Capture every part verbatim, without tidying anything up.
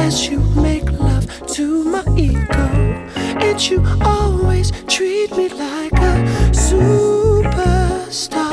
as you make love to my ego. And you always treat me like a superstar.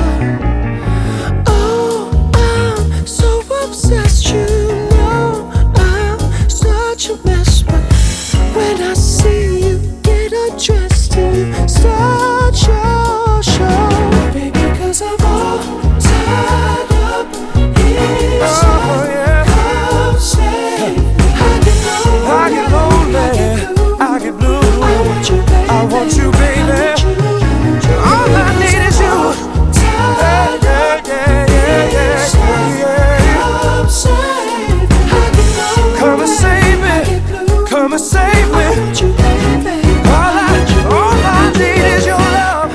Oh, I'm so obsessed, you know I'm such a mess. But when I see you get undressed, you start your show. Baby, cause I'm all tied up inside. Oh, yeah. Come say I get lonely, I get lonely, I get blue. I want you, baby. I want you, baby. All I need is you. Yeah, yeah, yeah, yeah, yeah, yeah. Come save, I get lonely, Come and save I me. get blue. Come and save I me. want you, baby. All I, all I need is your love.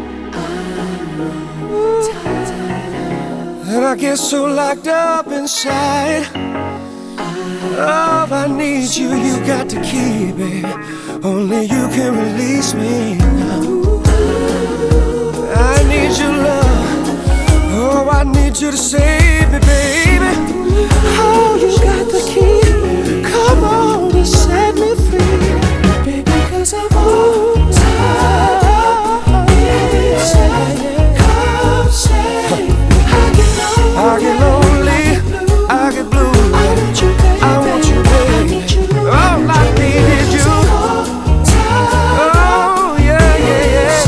And I get so locked up inside. Love, I need you, you got to keep it. Only you can release me. I need your love. Oh, I need you to save me, baby. Oh, you got the key. Come on and set me free, baby, cause I'm all tied up inside. Come save, I get lonely, I get lonely, I get blue. I want you, baby. I want you, baby. All I need is you. Oh, yeah, yeah,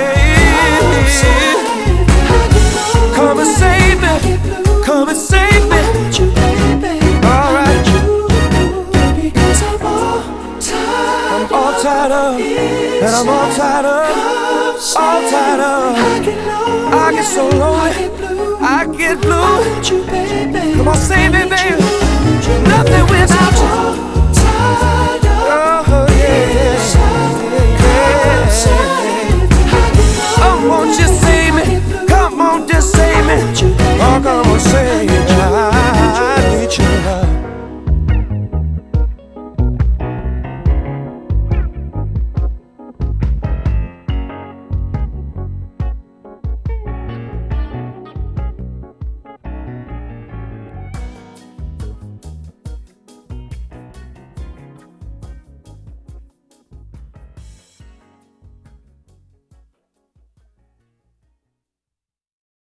yeah. Come and save me. Come and save me. All right. Because I'm all tied, I'm all tied up, and I'm all tied up, all tied up. I get so lonely, I get blue. Come Come on, save me, baby.